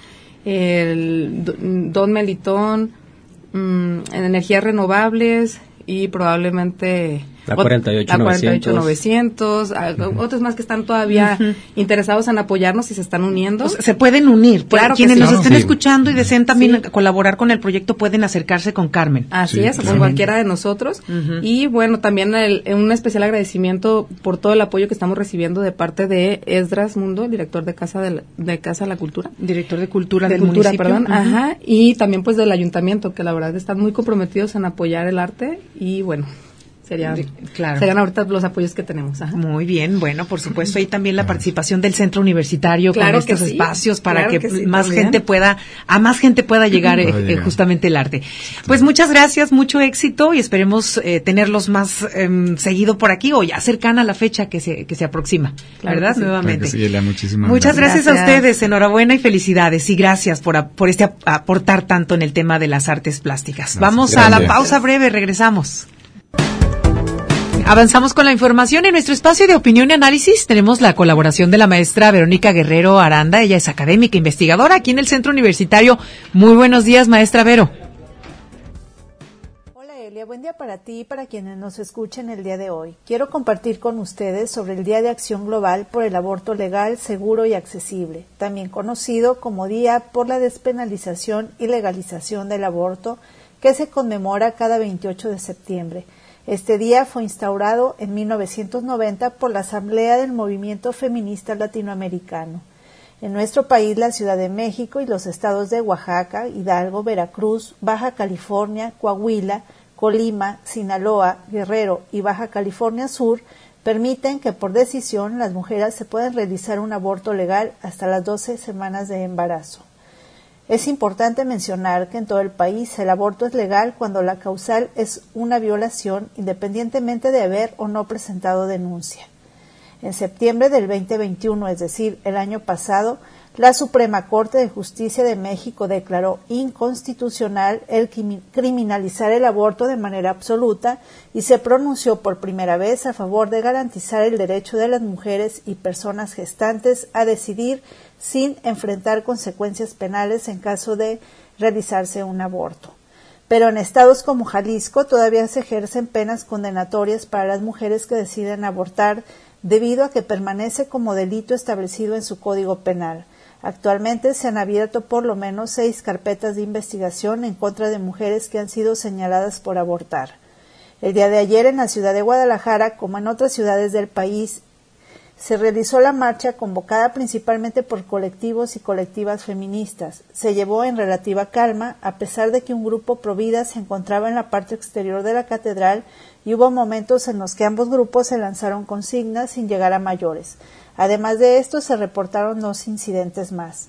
el Don Melitón, Energías Renovables y probablemente la 48900, otros más que están todavía interesados en apoyarnos y se están uniendo. Pues se pueden unir, claro, quienes nos estén escuchando y deseen también colaborar con el proyecto pueden acercarse con Carmen. Así es, con cualquiera de nosotros. Y bueno, también un especial agradecimiento por todo el apoyo que estamos recibiendo de parte de Esdras Mundo, el director de Casa de la Cultura. Director de Cultura del municipio. Perdón, y también pues del ayuntamiento, que la verdad están muy comprometidos en apoyar el arte y bueno, serían ahorita los apoyos que tenemos. Muy bien, bueno, por supuesto, ahí también la participación del centro universitario con estos espacios para que más gente pueda llegar justamente el arte. Pues muchas gracias, mucho éxito y esperemos tenerlos más seguido por aquí o ya cercana a la fecha que se aproxima, ¿verdad? Nuevamente. Muchas gracias a ustedes, enhorabuena y felicidades y gracias por aportar tanto en el tema de las artes plásticas. Vamos a la pausa breve, regresamos. Avanzamos con la información. En nuestro espacio de opinión y análisis tenemos la colaboración de la maestra Verónica Guerrero Aranda. Ella es académica, investigadora aquí en el Centro Universitario. Muy buenos días, maestra Vero. Hola Elia, buen día para ti y para quienes nos escuchen el día de hoy. Quiero compartir con ustedes sobre el Día de Acción Global por el Aborto Legal, Seguro y Accesible, también conocido como Día por la Despenalización y Legalización del Aborto, que se conmemora cada 28 de septiembre. Este día fue instaurado en 1990 por la Asamblea del Movimiento Feminista Latinoamericano. En nuestro país, la Ciudad de México y los estados de Oaxaca, Hidalgo, Veracruz, Baja California, Coahuila, Colima, Sinaloa, Guerrero y Baja California Sur permiten que por decisión las mujeres se puedan realizar un aborto legal hasta las 12 semanas de embarazo. Es importante mencionar que en todo el país el aborto es legal cuando la causal es una violación, independientemente de haber o no presentado denuncia. En septiembre del 2021, es decir, el año pasado, la Suprema Corte de Justicia de México declaró inconstitucional el criminalizar el aborto de manera absoluta y se pronunció por primera vez a favor de garantizar el derecho de las mujeres y personas gestantes a decidir sin enfrentar consecuencias penales en caso de realizarse un aborto. Pero en estados como Jalisco todavía se ejercen penas condenatorias para las mujeres que deciden abortar debido a que permanece como delito establecido en su Código Penal. Actualmente se han abierto por lo menos 6 carpetas de investigación en contra de mujeres que han sido señaladas por abortar. El día de ayer en la ciudad de Guadalajara, como en otras ciudades del país, se realizó la marcha convocada principalmente por colectivos y colectivas feministas. Se llevó en relativa calma, a pesar de que un grupo provida se encontraba en la parte exterior de la catedral y hubo momentos en los que ambos grupos se lanzaron consignas sin llegar a mayores. Además de esto, se reportaron 2 incidentes más.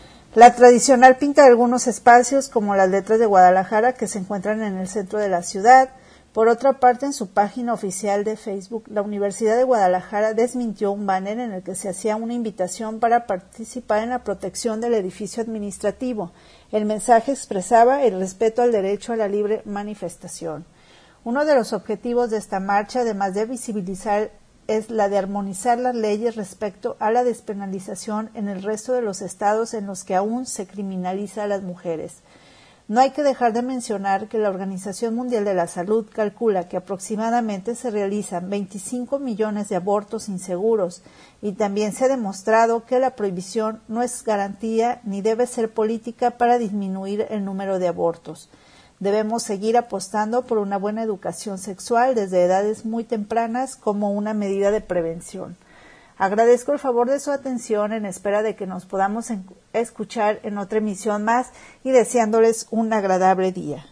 La tradicional pinta de algunos espacios, como las Letras de Guadalajara, que se encuentran en el centro de la ciudad. Por otra parte, en su página oficial de Facebook, la Universidad de Guadalajara desmintió un banner en el que se hacía una invitación para participar en la protección del edificio administrativo. El mensaje expresaba el respeto al derecho a la libre manifestación. Uno de los objetivos de esta marcha, además de visibilizar, es la de armonizar las leyes respecto a la despenalización en el resto de los estados en los que aún se criminaliza a las mujeres. No hay que dejar de mencionar que la Organización Mundial de la Salud calcula que aproximadamente se realizan 25 millones de abortos inseguros y también se ha demostrado que la prohibición no es garantía ni debe ser política para disminuir el número de abortos. Debemos seguir apostando por una buena educación sexual desde edades muy tempranas como una medida de prevención. Agradezco el favor de su atención en espera de que nos podamos escuchar en otra emisión más y deseándoles un agradable día.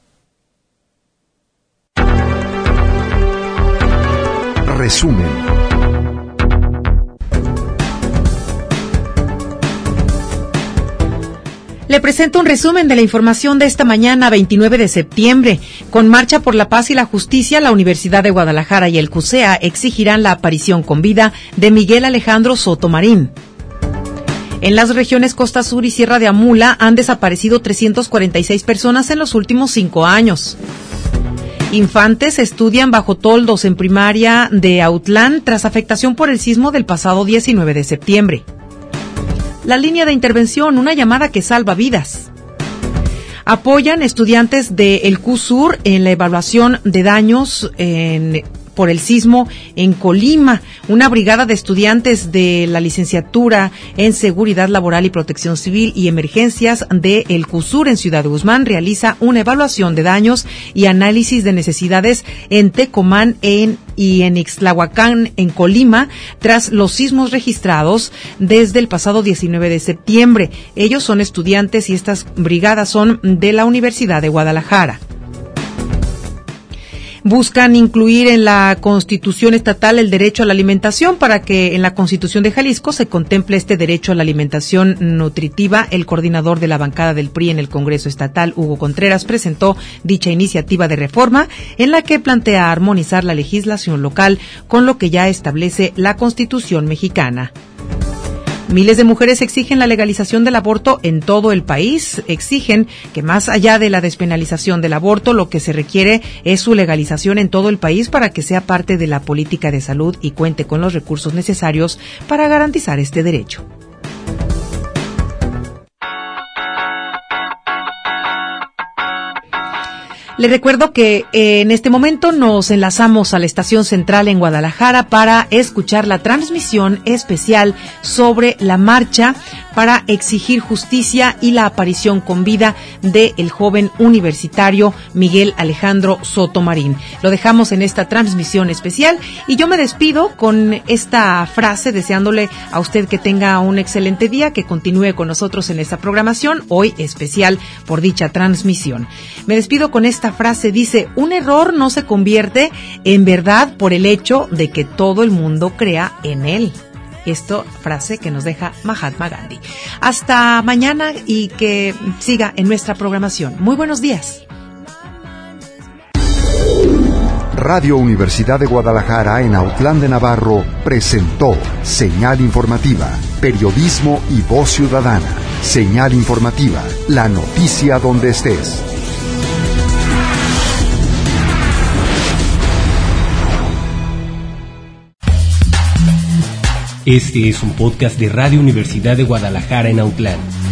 Resumen. Le presento un resumen de la información de esta mañana, 29 de septiembre. Con Marcha por la Paz y la Justicia, la Universidad de Guadalajara y el CUSEA exigirán la aparición con vida de Miguel Alejandro Soto Marín. En las regiones Costa Sur y Sierra de Amula han desaparecido 346 personas en los últimos 5 años. Infantes estudian bajo toldos en primaria de Autlán tras afectación por el sismo del pasado 19 de septiembre. La línea de intervención, una llamada que salva vidas. Apoyan estudiantes del CUSUR en la evaluación de daños por el sismo en Colima. Una brigada de estudiantes de la licenciatura en Seguridad Laboral y Protección Civil y Emergencias de el CUSUR en Ciudad Guzmán realiza una evaluación de daños y análisis de necesidades en Tecomán y en Ixtlahuacán, en Colima, tras los sismos registrados desde el pasado 19 de septiembre. Ellos son estudiantes y estas brigadas son de la Universidad de Guadalajara. Buscan incluir en la Constitución estatal el derecho a la alimentación para que en la Constitución de Jalisco se contemple este derecho a la alimentación nutritiva. El coordinador de la bancada del PRI en el Congreso Estatal, Hugo Contreras, presentó dicha iniciativa de reforma en la que plantea armonizar la legislación local con lo que ya establece la Constitución mexicana. Miles de mujeres exigen la legalización del aborto en todo el país. Exigen que más allá de la despenalización del aborto, lo que se requiere es su legalización en todo el país para que sea parte de la política de salud y cuente con los recursos necesarios para garantizar este derecho. Le recuerdo que en este momento nos enlazamos a la estación central en Guadalajara para escuchar la transmisión especial sobre la marcha para exigir justicia y la aparición con vida del joven universitario Miguel Alejandro Soto Marín. Lo dejamos en esta transmisión especial y yo me despido con esta frase deseándole a usted que tenga un excelente día, que continúe con nosotros en esta programación, hoy especial por dicha transmisión. Me despido con esta frase, dice: un error no se convierte en verdad por el hecho de que todo el mundo crea en él. Esto, frase que nos deja Mahatma Gandhi. Hasta mañana y que siga en nuestra programación. Muy buenos días. Radio Universidad de Guadalajara en Autlán de Navarro presentó Señal Informativa, periodismo y voz ciudadana. Señal Informativa, la noticia donde estés. Este es un podcast de Radio Universidad de Guadalajara en Autlán.